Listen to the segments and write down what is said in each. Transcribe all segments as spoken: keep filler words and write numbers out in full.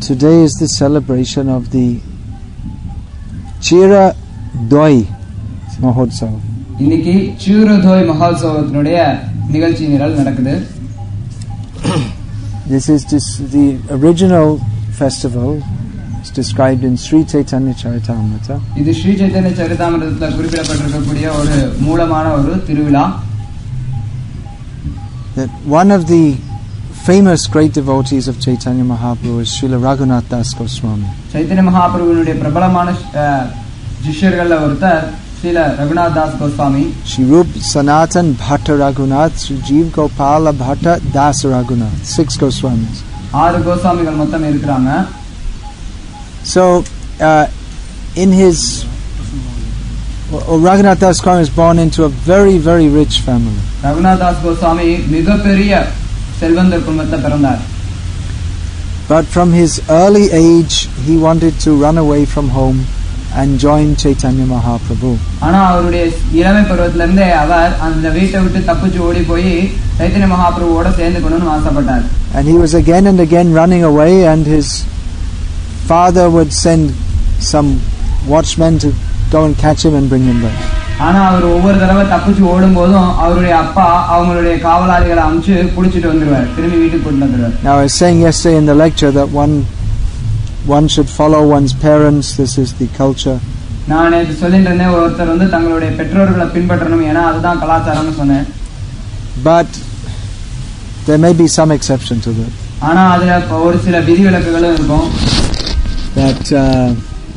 Today is the celebration of the Chira Doi Mahotsav. இன்னைக்கு Chira Doi மஹோத்சவத்தினுடைய நிகழ்ச்சி நிரல் நடக்குது. This is this, the original festival. It's described in Sri Chaitanya Charitamrita. இது ஸ்ரீ சைத்தன்ய சரிதாமிரதத்தில் குறிப்பிடப்பட்டிருக்கக்கூடிய ஒரு மூலமான ஒரு திருவிழா. That one of the famous great devotees of Chaitanya Mahaprabhu is Srila Raghunath Das Goswami. Chaitanya Mahaprabhuனுடைய பிரபலமான சிஷ்யர்கள்ல ஒருத்தர் Srila Raghunath Das Goswami. Shri Rup Sanatan Bhatta Raghunath, Shri Jeev Gopala Bhatta Das Raghunath. Six Goswamis. ஆறு கோஸ்வாமிகள் மொத்தம் இருக்கிறாங்க. So, uh, in his oh, Raghunath Das Goswami was born into a very, very rich family. Raghunath Das Goswami மிகப்பெரிய செல்வந்தர் குடும்பத்தில் பிறந்தார். But from his early age, he wanted to run away from home and join Chaitanya Mahaprabhu. ஆனா அவருடைய இளமை பருவத்துல இருந்தே அவர் அந்த வீட்டை விட்டு தப்பிச்சு ஓடி போய் சைத்தன்ய மகாபிரபுவோட சேர்ந்துக்கணும்னு ஆசைப்பட்டார். And he was again and again running away, and his father would send some watchmen to go and catch him and bring him back. ஆனா அவர் ஒவ்வொரு தடவை தப்பிச்சு ஓடும்போதும் அவருடைய அப்பா அவங்களுடைய காவலாளிகளை அனுப்பிச்சு புடிச்சிட்டு வந்துருவார், திரும்பி வீட்டுக்கு கொண்டு வந்துருவார். Now I was saying yesterday in the lecture that one one should follow one's parents. This is the culture. நான் நேத்து சொல்லிட்டு இருந்தேன், ஒருத்தர் வந்து தங்களுடைய பெற்றோர்களை பின்பற்றணும், ஏன்னா அதுதான் கலாச்சாரம்னு சொன்னேன். But there may be some exception to that. ஆனா அதுல ஒரு சில விதிவிலக்குகளும் இருக்கும். That uh,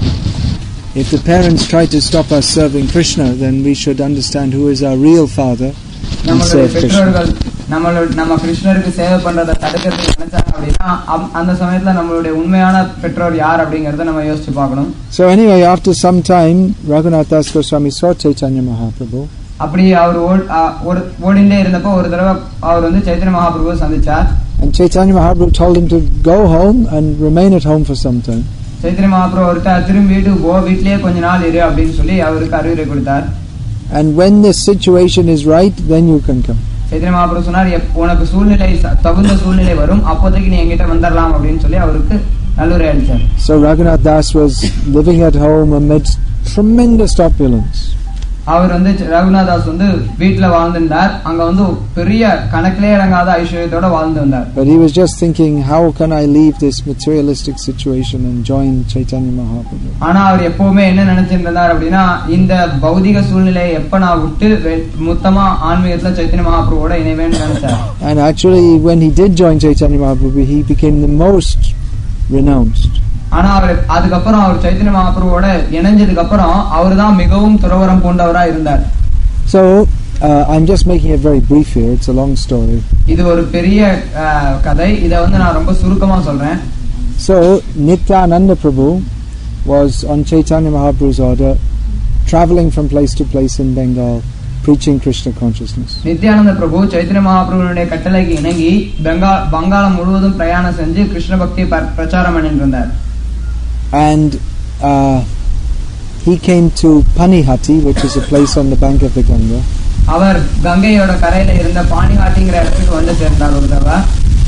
if the parents try to stop us serving Krishna, then we should understand who is our real father and serve Krishna. நம்மளோட நம்ம கிருஷ்ணருக்கு சேவை பண்றத தடுக்கிறதுக்கு நினைச்சாங்க அப்படின்னா அந்த சமயத்துல நம்மளுடைய உண்மையான பெற்றோர் யார் அப்படிங்கறத நம்ம யோசிச்சு பார்க்கணும். So anyway, after some time, Raghunath Das Goswami saw Chaitanya Mahaprabhu. அப்படி அவர் ஓடிண்டே இருந்தப்போ ஒரு தடவை அவர் வந்து Chaitanya மகாபிரபுவை சந்திச்சார். And Chaitanya Mahaprabhu told him to go home and remain at home for some time. Chaitanya Mahaprabhu அவர்கிட்ட திரும்பி வீட்டுக்கு போ, வீட்லயே கொஞ்ச நாள் இரு அப்படின்னு சொல்லி அவருக்கு அறிவுரை கொடுத்தார். And when the situation is right, then you can come. Chaitanya Mahaprabhu சொன்னார், உனக்கு சூழ்நிலை தகுந்த சூழ்நிலை வரும், அப்போதைக்கு நீ என்கிட்ட வந்துடலாம் அப்படின்னு சொல்லி அவருக்கு நல்லுரை அளித்தார். So Raghunath Das was living at home amidst tremendous opulence. அவர் வந்து ரகுநாத் தாஸ் வந்து வீட்ல வாழ்ந்திருந்தார். அங்க வந்து பெரிய கணக்கிலே அடங்காத ஐஸ்வர்யத்தோட வாழ்ந்து வந்தார். But he was just thinking, how can I leave this materialistic situation and join Chaitanya Mahaprabhu? ஆனா அவர் எப்பவுமே என்ன நினைச்சிருந்தார் அப்படின்னா, இந்த பௌதிக சூழ்நிலையை எப்ப நான் விட்டு மொத்தமா ஆன்மீகத்துல சைத்தன்ய மகாபிரபுவோட இணைவேன்னு நினைச்சார். And actually when he did join Chaitanya Mahaprabhu, he became the most renounced. ஆனா அவர் அதுக்கப்புறம் அவர் சைத்தன்ய மகாபிரபுவோட இணைஞ்சதுக்கு அப்புறம் அவர் தான் மிகவும் துறவரம் பூண்டவரா இருந்தார். So uh, I'm just making it very brief here. It's a long story. இது ஒரு பெரிய கதை. இத வந்து நான் ரொம்ப சுருக்கமா சொல்றேன். So Nityananda Prabhu was on Chaitanya Mahaprabhu's order traveling from place to place in Bengal preaching Krishna consciousness. Nityananda பிரபு சைத்தன்ய மகாபிரபுவுடைய கட்டளைக்கு இணங்கி பெங்கால் வங்காளம் முழுவதும் பிரயாணம் செஞ்சு கிருஷ்ண பக்தியை பிரச்சாரம் பண்ணிட்டு இருந்தார். And uh, he came to Panihati, which is a place on the bank of the Ganga. அவர் கங்கையோட கரையில இருந்த பானிஹாட்டிங்கிற இடத்துக்கு வந்து சேர்ந்தார் ஒரு தடவை.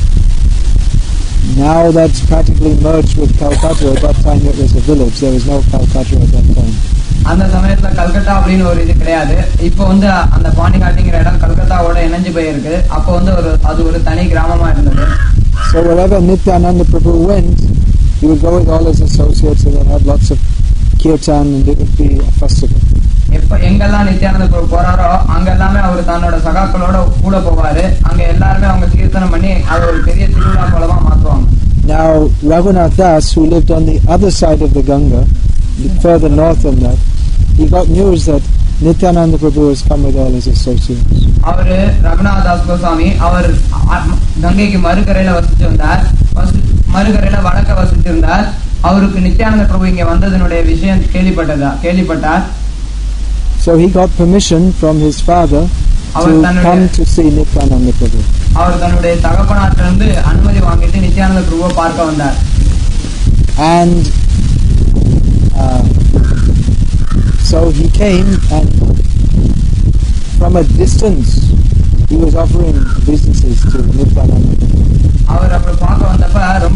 Now that's practically merged with Calcutta. At that time it was a village. There was no Calcutta at that time. அந்த சமயத்துல கல்கத்தா அப்படின்னு ஒரு இது கிடையாது. இப்போ வந்து அந்த பானிஹாட்டிங்கிற இடம் கல்கத்தாவோட இணைஞ்சு போயிருக்கு. அப்போ வந்து ஒரு அது ஒரு தனி கிராமமா இருந்தது. So wherever Nityananda Prabhu went, he would go with all his associates and they'd have lots of kirtan and it would be a festival. எப்ப எங்கெல்லாம் நித்யானந்த பிரபு போறாரோ அங்க எல்லாமே அவர் தன்னோட சகாக்களோட கூட போவாரு. அங்க எல்லாருமே அவங்க கீர்த்தனம் பண்ணி அது ஒரு பெரிய திருவிழா போலவா மாத்துவாங்க. Now Raghunath Das, who lived on the other side of the Ganga, further north than that, he got news that Nityananda Prabhu has come with all his associates. அவர் ரகுநாத் தாஸ் கோஸ்வாமி அவர் கங்கைக்கு மறுகரையில வசிச்சு வந்தார். மறுகரையில வடக்க வசிச்சிருந்தார். அவருக்கு நித்யானந்த பிரபு இங்க வந்ததனுடைய விஷயம் கேள்விப்பட்டதா கேள்விப்பட்டார். So he got permission from his father to come to see Nityananda Prabhu. அவர் தன்னுடைய தகப்பனாரிடமிருந்து அனுமதி வாங்கிட்டு நித்யானந்த பிரபுவை பார்க்க வந்தார். And uh, so he came, and from a distance he was offering businesses to Nityananda. அவர் அப்ப பார்க்க வந்தப்ப ரொம்ப தொலைவில்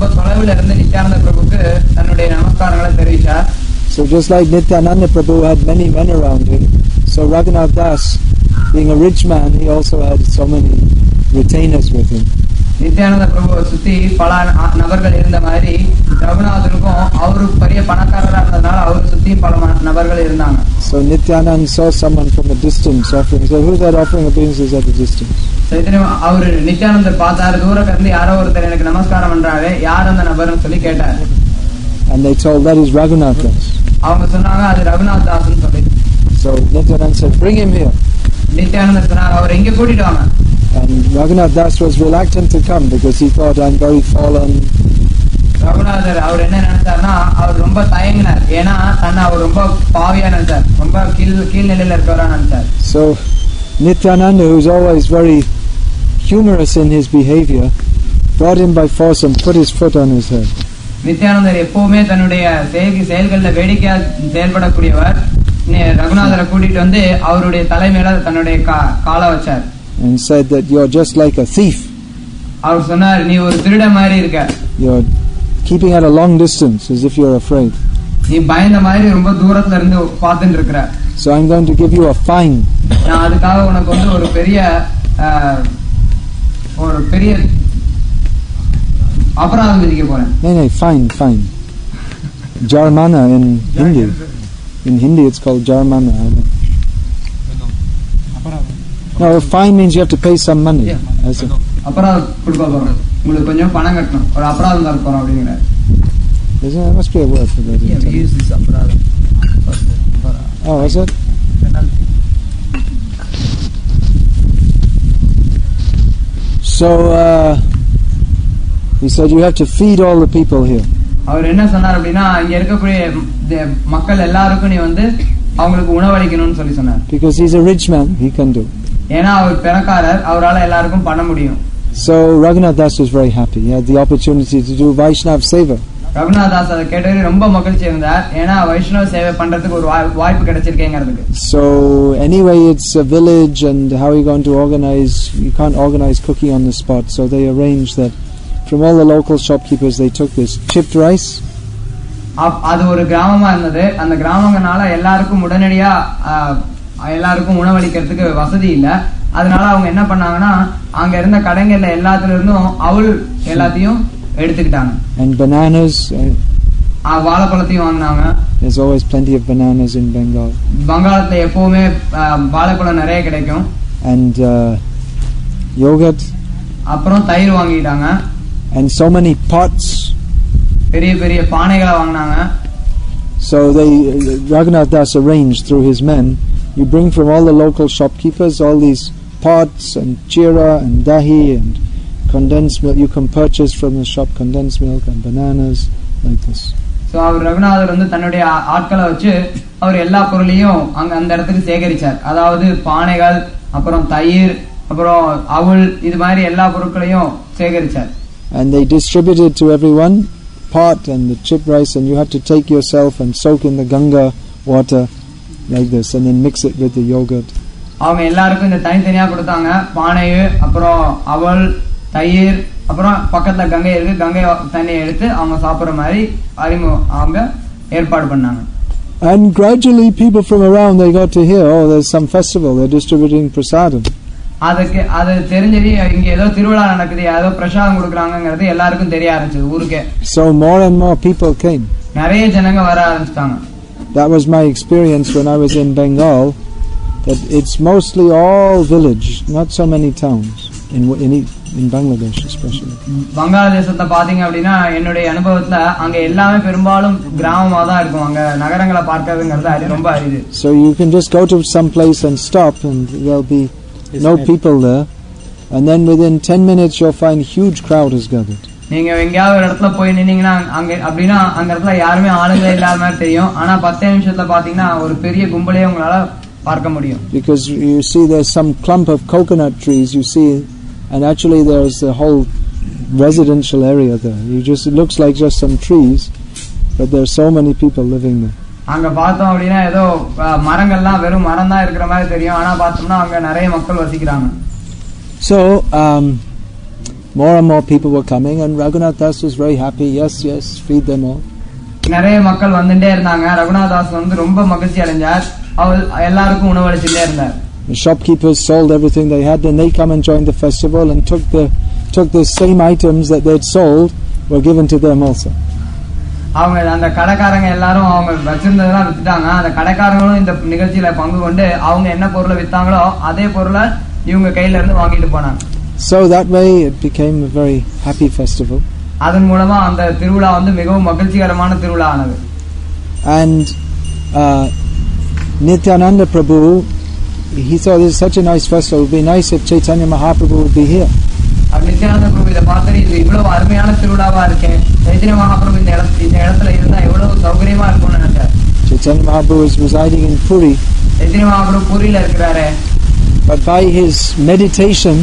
தொலைவில் இருந்து நித்யானந்த பிரபுக்கு தன்னுடைய நமஸ்காரங்களை தெரிவித்தார். So just like Nityananda Prabhu had many men around him, so Raghunath Das, being a rich man, he also had so many retainers with him. Nityananda பிரபு சுத்தி பல நபர்கள் இருந்த மாதிரி ரகுநாதருக்கும் அவரு பெரிய பணக்காரரா இருந்ததுனால அவரு சுத்தி பல நபர்கள் இருந்தாங்க. So Nityananda saw someone from a distance offering. So who's that offering obeisances at a distance? சைதன்யம் அவரு நித்யானந்தர் பார்த்தாரு, தூரத்துல இருந்து யாரோ ஒருத்தர் எனக்கு நமஸ்காரம் பண்றாரு, யார் அந்த நபர்னு சொல்லி கேட்டாரு. And they told that is Raghunath Das. அவங்க சொன்னாங்க அது ரகுநாத் தாஸ்னு சொல்லி. So Nityananda said, bring him here. நித்யானந்தர் சொன்னார் அவர் இங்க கூட்டிட்டு வாங்க. And Raghunath Das was reluctant to come because he thought, I'm very fallen. Ragunathar அவர் என்ன நினைச்சார்னா அவர் ரொம்ப தயங்கினார், ஏன்னா தன்னை அவர் ரொம்ப பாவியா நினைச்சார், ரொம்ப கீழ் கீழ்நிலையில இருக்கிறவரா நினைச்சார். So Nityananda, who's always very humorous in his behavior, brought him by force and put his foot on his head. நித்யானந்தர் எப்பவுமே தன்னுடைய செயல் செயல்கள்ல வேடிக்கையா செயல்படக்கூடியவர். ரகுநாதரை கூட்டிட்டு வந்து அவருடைய தலை மேல தன்னுடைய காலை வச்சார். And said that you're just like a thief. அவர் சொன்னார், நீ ஒரு திருட மாதிரி இருக்க. You're keeping at a long distance as if you're afraid. நீ பயந்த மாதிரி ரொம்ப தூரத்துல இருந்து பார்த்துட்டு இருக்கற. So I'm going to give you a fine. நான் அதுக்காக உனக்கு வந்து ஒரு பெரிய ஒரு பெரிய அபராதம் விதிக்க போறேன். No, no, fine, fine. Jarmana in Hindi. In Hindi it's called Jarmana. No, a fine means you have to pay some money. அபராதம் கொடுக்க போறோம், உங்களுக்கு கொஞ்சம் பணம் கட்டணும், ஒரு அபராதம் தர போறோம் அப்படிங்கறாரு. There must be a word for that. Yeah, we use this அபராதம். Oh, is it? So uh, he said you have to feed all the people here. அவர் என்ன சொன்னார் அப்படினா இங்க இருக்கக்கூடிய மக்கள் எல்லாருக்கும் நீ வந்து அவங்களுக்கு உணவளிக்கணும்னு சொல்லி சொன்னார். Because he's a rich man, he can do. ஏனா அவர் பணக்காரர், அவரால எல்லாருக்கும் பண்ண முடியும். So Raghunath Das was very happy. He had the opportunity to do Vaishnav Seva. Raghunath Das அதை கேட்டது ரொம்ப மகிழ்ச்சி இருந்தார், ஏனா வைஷ்ணவ சேவை பண்றதுக்கு ஒரு வாய்ப்பு கிடைச்சிருக்கேங்கிறதுக்கு. So anyway it's a village and how are you going to organize, you can't organize cooking on the spot, so they arranged that from all the local shopkeepers they took this chipped rice. அது ஒரு கிராமமா இருந்தது, அந்த கிராமங்கனால எல்லாருக்கும் உடனடியா எல்லாருக்கும் உணவளிக்கிறதுக்கு வசதி இல்ல. அதனால அவங்க என்ன பண்ணாங்கன்னா அங்க இருந்த கடைகள்ல எல்லாத்துல இருந்தும் அவல் எல்லாத்தையும் எடுத்துக்கிட்டாங்க. And bananas. வாழைப்பழத்தையும் வாங்குனாங்க. There's always plenty of bananas in Bengal. பங்காளத்துல எப்பவுமே வாழைப்பழம் நிறைய கிடைக்கும். And uh, yogurt. அப்புறம் தயிர் வாங்கிட்டாங்க. And so many pots. பெரிய பெரிய பானைகளை வாங்குனாங்க. So they Raghunath Das arranged through his men, you bring from all the local shopkeepers all these pots and chira and dahi and condensed milk. You can purchase from the shop condensed milk and bananas like this. So அவர் ரகுநாதர் வந்து தன்னுடைய ஆட்களை வச்சு அவர் எல்லா பொருளையும் அங்க அந்த இடத்துக்கு சேகரிச்சார். அதாவது பானைகள், அப்புறம் தயிர், அப்புறம் அவல், இது மாதிரி எல்லா பொருட்களையும் சேகரிச்சார். And they distributed to everyone pot and the chipped rice, and you had to take yourself and soak in the Ganga water like this and then mix it with the yogurt. அவங்க எல்லாருக்கும் இந்த தனித்தனியா கொடுத்தாங்க. பானை, அப்புறம் அவல், தயிர், அப்புறம் பக்கத்துல கங்கை இருக்கு, கங்கை தண்ணியை எடுத்து அவங்க சாப்பிடுற மாதிரி அறிமு அவங்க ஏற்பாடு பண்ணாங்க. And gradually people from around they got to hear, oh, there's some festival, they're distributing prasadam. அதுக்கு அது தெரிஞ்சது, இங்க ஏதோ திருவிழா நடக்குது, ஏதோ பிரசாதம் கொடுக்கறாங்கங்கிறது எல்லாருக்கும் தெரிய ஆரம்பிச்சது ஊருக்கே. So more and more people came. நிறைய ஜனங்க வர ஆரம்பிச்சாங்க. That was my experience when I was in Bengal, that it's mostly all village, not so many towns in in in Bangladesh especially. பங்களாதேசத்தை பாத்தீங்க அப்படினா என்னுடைய அனுபவத்துல அங்க எல்லாமே பெரும்பாலும் கிராமமா தான் இருக்கும். அங்க நகரங்களை பார்க்கிறதுங்கிறது ரொம்ப அரிது. So you can just go to some place and stop and there'll be no people there, and then within ten minutes you'll find huge crowd has gathered. நீங்க எங்கயாவது ஒரு இடத்துல போய் நின்னீங்கன்னா அங்க அப்படினா அந்த இடத்துல யாருமே ஆளுங்க இல்லாத மாதிரி தெரியும். ஆனா பத்து நிமிஷத்துல பாத்தீங்கன்னா ஒரு பெரிய கும்பலே உங்களால பார்க்க முடியும். Because you see there's some clump of coconut trees you see, and actually there's a whole residential area there. You just it looks like just some trees, but there's so many people living there. அங்க பார்த்தோம் அப்படினா ஏதோ மரங்கள்லாம் வெறும் மரம் தான் இருக்கிற மாதிரி தெரியும். ஆனா பார்த்தோம்னா அங்க நிறைய மக்கள் வசிக்கிறாங்க. So um more and more people were coming, and Raghunath Das was very happy. Yes, yes, feed them all. நிறைய மக்கள் வந்துட்டே இருந்தாங்க. ரகுநாத் தாஸ் வந்து ரொம்ப மகிழ்ச்சி அடைஞ்சார். அவர் எல்லாருக்கும் உணவளிச்சுட்டே இருந்தார். The shopkeepers sold everything they had, and they come and joined the festival and took the took the same items that they'd sold were given to them also. அவங்க அந்த கடைக்காரங்க எல்லாரும் அவங்க வச்சிருந்ததெல்லாம் வித்துட்டாங்க. அந்த கடைக்காரங்களும் இந்த நிகழ்ச்சியில பங்கு கொண்டு அவங்க என்ன பொருளை வித்தாங்களோ அதே பொருளை இவங்க கையில இருந்து வாங்கிட்டு போனாங்க. So that way it became a very happy festival. அதன் மூலமா அந்த திருவிழா வந்து மிகவும் மகிழ்ச்சிகரமான திருவிழா ஆனது. And uh, Nityananda Prabhu, he thought this is such a nice festival. It would be nice if Chaitanya Mahaprabhu would be here. Nityananda பிரபு இதை பார்த்து இது இவ்வளவு அருமையான திருவிழாவா இருக்கு, சைத்தன்ய மகாபிரபு இந்த இந்த இடத்துல இருந்தா எவ்வளவு சௌகரியமா இருக்கும்னு நினைச்சார். Chaitanya Mahaprabhu is residing in Puri. Chaitanya Mahaprabhu பூரியில இருக்கிறாரு. But by his meditation,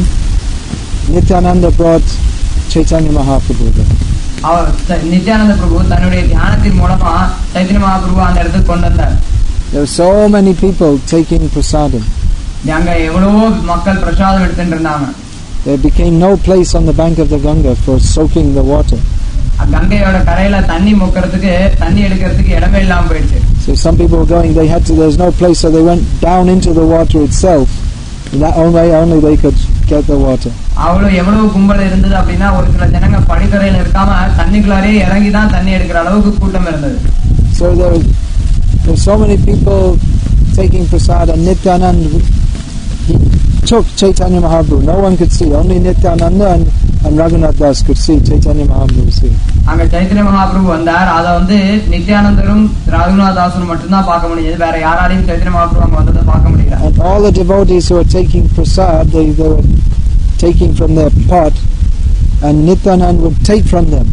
Nityananda brought Chaitanya Mahaprabhu there. அவர் நித்யானந்த பிரபு தன்னுடைய தியானத்தின் மூலமா சைத்தன்ய மகாபிரபு அந்த இடத்துக்கு கொண்டு வந்தார். There were so many people taking prasadam. அங்க எவ்வளவோ மக்கள் பிரசாதம் எடுத்துட்டு இருந்தாங்க. There became no place on the bank of the Ganga for soaking the water. கங்கையோட கரையில தண்ணி முக்கிறதுக்கு தண்ணி எடுக்கிறதுக்கு இடமே இல்லாம போயிடுச்சு. So some people were going, they had to, there was no place, so they went down into the water itself. In that only only they could get the water. அவ்வளவு எவ்வளவு கும்பல் இருந்தது அப்படின்னா ஒரு சில ஜனங்க படிக்கரையில இருக்காம தண்ணிக்குள்ளாரே இறங்கி தான் தண்ணி எடுக்கிற அளவுக்கு கூட்டம் இருந்தது. So there were, there were so many people taking prasad, and Nityananda, he took Chaitanya Mahaprabhu. No one could see, only Nityananda and, and Raghunath Das could see Chaitanya Mahaprabhu was here. அங்க சைத்தன்ய மகாபிரபு வந்தார். அத வந்து நித்யானந்தரும் ரகுநாத் தாசரும் மட்டும்தான் பார்க்க முடியாது. வேற யாராலையும் சைத்தன்ய மகாபிரபு அங்க வந்ததை பார்க்க முடியல. And all the devotees who were taking prasad, they, they were taking from their pot, and Nityananda would take from them.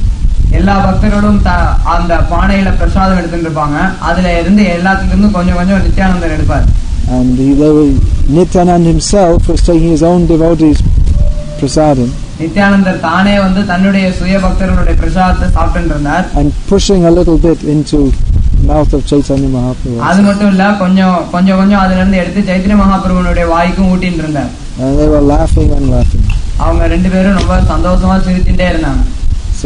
எல்லா பக்தர்களும் அந்த பானையில பிரசாதம் எடுத்துட்டு இருப்பாங்க. அதுல இருந்து எல்லாத்துல இருந்து கொஞ்சம் கொஞ்சம் நித்யானந்தர் எடுப்பார். And he, they were, Nityananda himself was taking his own devotees prasadam. நித்யானந்தர் தானே வந்து தன்னுடைய சுய பக்தர்களுடைய பிரசாதத்தை சாப்பிட்டு இருந்தார். And pushing a little bit into the mouth of Chaitanya Mahaprabhu. அது மட்டும் இல்ல, கொஞ்சம் கொஞ்சம் கொஞ்சம் அதுல இருந்து எடுத்து சைத்தன்ய மகாபிரபுனுடைய வாய்க்கும் ஊட்டிட்டு இருந்தார். And they were laughing and laughing. அவங்க ரெண்டு பேரும் ரொம்ப சந்தோஷமா சிரிச்சுட்டே இருந்தாங்க. So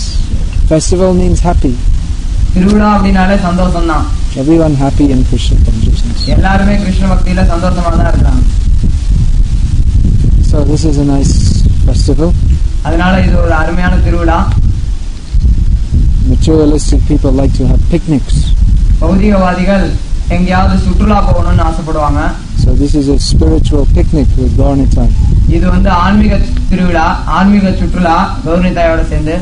festival means happy. திருவிழா அப்படினாலே சந்தோஷம் தான். Everyone happy in Krishna consciousness. எல்லாருமே கிருஷ்ண பக்தியில சந்தோஷமா தான் இருக்காங்க. So this is a nice festival. அதனால இது ஒரு அருமையான திருவிழா. Materialistic people like to have picnics. பௌதிகவாதிகள் எங்கயாவது சுற்றுலா போகணும்னு ஆசைப்படுவாங்க. So this is a spiritual picnic with Gauranitai. இது வந்து ஆன்மீக திருவிழா, ஆன்மீக சுற்றுலா கௌரனிதாயோட சேர்ந்து.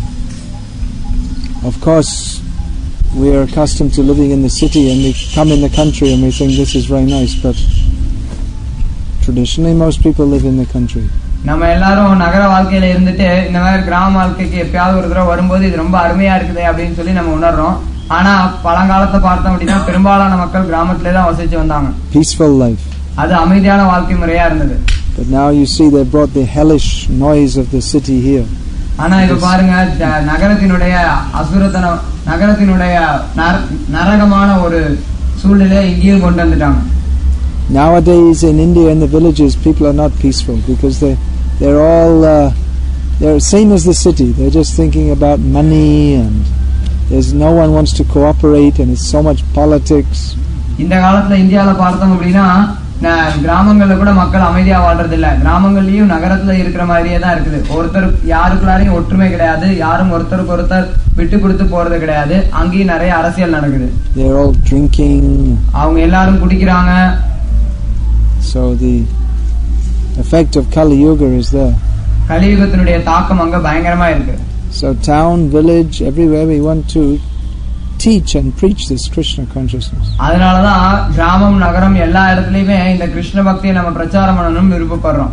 Of course, we are accustomed to living in the city, and we come in the country and we think this is very nice, but traditionally most people live in the country. நம்ம எல்லாரும் நகர வாழ்க்கையில இருந்துட்டு இந்த மாதிரி கிராம வாழ்க்கைக்கு எப்பயாவது ஒரு தடவை வரும்போது இது ரொம்ப அருமையா இருக்குது அப்படின்னு சொல்லி நம்ம உணர்றோம். ஆனா பழங்காலத்தை பார்த்தோம் அப்படின்னா பெரும்பாலான மக்கள் கிராமத்திலே தான் வசிச்சு வந்தாங்க. Peaceful life. அது அமைதியான வாழ்க்கை முறையா இருந்தது. But now you see they brought the hellish noise of the city here. ஆனா இப்ப பாருங்க, நகரத்தினுடைய அசுரத்தன நகரத்தினுடைய நரகமான ஒரு சூழ்நிலை இங்கேயும் கொண்டு வந்துட்டாங்க. Nowadays in India in the villages people are not peaceful because they they're all uh, they're same as the city. They're just thinking about money, and there's no one wants to cooperate, and it's so much politics. இந்த காலத்துல இந்தியால பார்த்தோம் அப்படின்னா கிராமங்கள்ல கூட மக்கள் அமைதியா வாழ்றது இல்ல. கிராமங்கள்லயும் நகரத்துல இருக்கிற மாதிரியே தான் இருக்குது. ஒருத்தர் யாருக்குள்ளாரையும் ஒற்றுமை கிடையாது, யாரும் ஒருத்தருக்கு ஒருத்தர் விட்டு கொடுத்து போறது கிடையாது. அங்கேயும் நிறைய அரசியல் நடக்குது. They're all drinking. அவங்க எல்லாரும் குடிக்கிறாங்க. So the effect of Kali Yuga is there. கலியுகத்தினுடைய தாக்கம் அங்க பயங்கரமா இருக்கு. So town, village, everywhere we want to teach and preach this Krishna consciousness. அதனாலதான் கிராமம் நகரம் எல்லா இடத்துலயுமே இந்த கிருஷ்ண பக்தியை நம்ம பிரச்சாரம் பண்ணணும் விருப்பப்படுறோம்.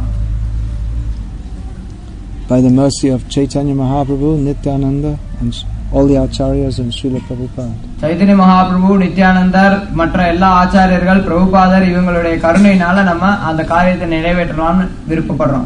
By the mercy of Chaitanya Mahaprabhu, Nityananda, and all the acharyas and Srila Prabhupada. Chaitanya Mahaprabhu, Nityanandar, மற்ற எல்லா ஆச்சாரியர்கள், பிரபுபாதர் இவங்களுடைய கருணையினால நம்ம அந்த காரியத்தை நிறைவேற்றலாம்னு விருப்பப்படுறோம்.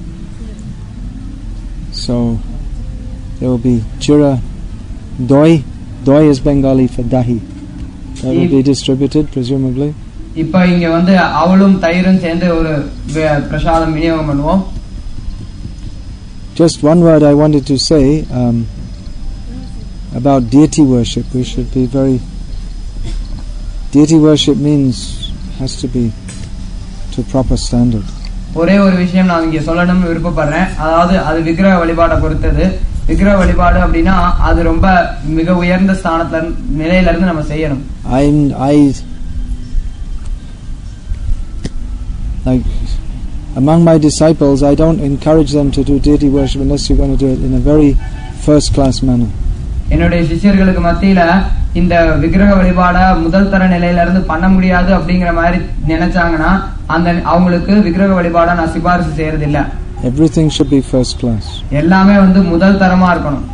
So there will be chira, doi. Doi is Bengali for dahi. That will be distributed presumably. இப்ப இங்க வந்து அவளும் தயிரும் சேர்ந்து ஒரு பிரசாதம் விநியோகம் பண்ணுவோம். Just one word I wanted to say um, about deity worship. We should be very... Deity worship means, has to be to proper standard. ஒரே ஒரு விஷயம் நான் இங்க சொல்லணும்னு விருப்பப்படுறேன். அதாவது அது விக்கிரக வழிபாடை பொறுத்தது. விக்கிரக வழிபாடு அப்படின்னா அது ரொம்ப மிக உயர்ந்த ஸ்தானத்துல நிலையில இருந்து நம்ம செய்யணும். I I like among my disciples, I don't encourage them to do deity worship unless you're going to do it in a very first class manner. என்னுடைய சிஷ்யர்களுக்கு மத்தியில இந்த விக்கிரக வழிபாட முதல் தர நிலையில இருந்து பண்ண முடியாது அப்படிங்கிற மாதிரி நினைச்சாங்கன்னா அந்த அவங்களுக்கு விக்கிரக வழிபாட நான் சிபாரிசு செய்யறது இல்ல. Everything should be first class. எல்லாமே வந்து முதல் தரமா இருக்கணும்.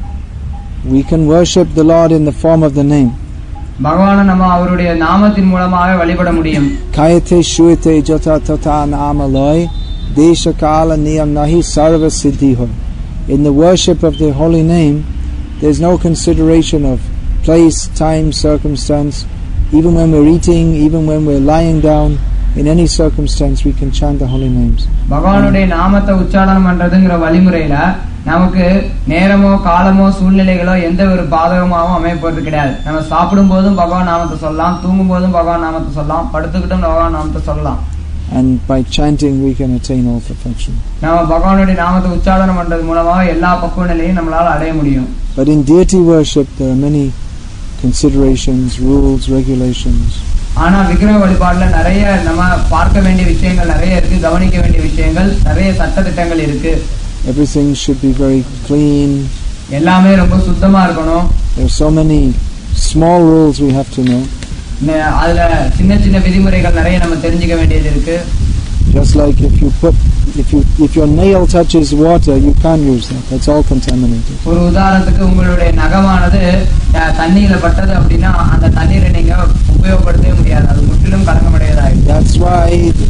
We can worship the Lord in the form of the name. பகவானை நம்ம அவருடைய நாமத்தின் மூலமாக வழிபட முடியும். Kayate shuite jata tata namaloi desha kala niyam nahi sarva siddhi hoy. In the worship of the holy name, there's no consideration of place, time, circumstance. Even when we're eating, even when we're lying down, in any circumstance we can chant the holy names. பகவானுடைய நாமத்தை உச்சாரணம் பண்றதுங்கிற வழிமுறையில நமக்கு நேரமோ காலமோ சூழ்நிலைகளோ எந்த ஒரு பாதகமாகவும் அமைப்பது கிடையாது. நம்ம சாப்பிடும் போதும் பகவான் நாமத்தை சொல்லலாம், தூங்கும் போதும் பகவான் நாமத்தை சொல்லலாம், படுத்துக்கிட்டும் பகவான் நாமத்தை சொல்லலாம். And by chanting we can attain all perfection. நாம பகவானுடைய நாமத்தை உச்சாரணம் பண்றது மூலமாக எல்லா பக்குவ நிலையும் நம்மளால அடைய முடியும். But in deity worship there are many considerations, rules, regulations. ஆனா விக்கிரக வழிபாடுல நிறைய நம்ம பார்க்க வேண்டிய விஷயங்கள் நிறைய இருக்கு, கவனிக்க வேண்டிய விஷயங்கள் நிறைய சட்ட திட்டங்கள் இருக்கு. Everything should be very clean. எல்லாமே ரொம்ப சுத்தமா இருக்கணும். There are so many small rules we have to know. அதுல சின்ன சின்ன விதிமுறைகள் நிறைய நம்ம தெரிஞ்சுக்க வேண்டியது இருக்கு. Just like if you put if you if your nail touches water, you can't use that. That's all contaminated. ஒரு உதாரணத்துக்கு உங்களுடைய நகமானது தண்ணீர்ல பட்டது அப்படினா அந்த தண்ணீரை நீங்க உபயோகப்படுத்தவே முடியாது. அது முற்றிலும் கலங்கமடையதாயிடும். That's why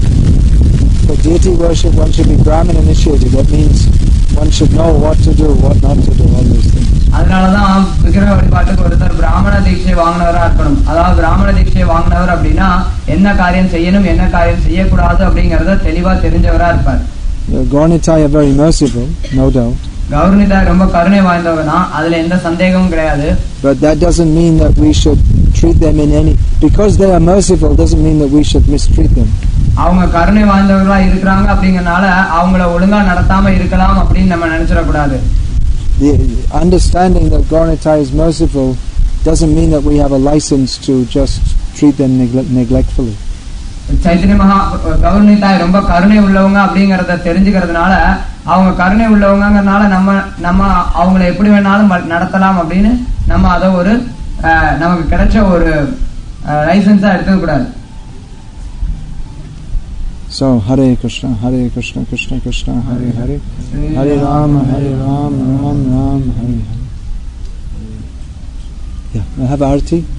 for deity worship one should be Brahmin initiated. That means one should know what to do, what not to do, all those things. அதனாலதான் விக்கிரக வழிபாட்டுக்கு ஒருத்தர் பிராமண தீட்சை வாங்கினவரா இருக்கணும். அதாவது பிராமண தீட்சை வாங்கினவர் அப்படின்னா என்ன காரியம் செய்யணும், என்ன காரியம் செய்யக்கூடாது அப்படிங்கறத தெளிவா தெரிஞ்சவரா இருப்பார். Gaurnitai are very merciful, no doubt. கௌரனிதா ரொம்ப கருணை வாய்ந்தவங்க தான், அதுல எந்த சந்தேகமும் கிடையாது. But that doesn't mean that we should treat them in any because they are merciful doesn't mean that we should mistreat them. அவங்க கருணை வாய்ந்தவர்களா இருக்கிறாங்க அப்படிங்கறனால அவங்கள ஒழுங்கா நடத்தாம இருக்கலாம் அப்படின்னு நம்ம நினைச்சிட கூடாது. The understanding that Gaurnitai is merciful doesn't mean that we have a license to just treat them neglect, neglectfully. Chaitanya மகா கௌரனிதாய் ரொம்ப கருணை உள்ளவங்க அப்படிங்கறத தெரிஞ்சுக்கிறதுனால அவங்க கருணை உள்ளவங்கங்கறனால நம்ம நம்ம அவங்கள எப்படி வேணாலும் நடத்தலாம் அப்படின்னு நம்ம அத ஒரு நமக்கு கிடைச்ச ஒரு லைசென்ஸா எடுத்துக்க கூடாது. So Hare Krishna, Hare Krishna, Krishna Krishna, Hare Hare, Hare Rama, Hare Rama, Ram Ram, Hare Hare. Yeah, I have Arti.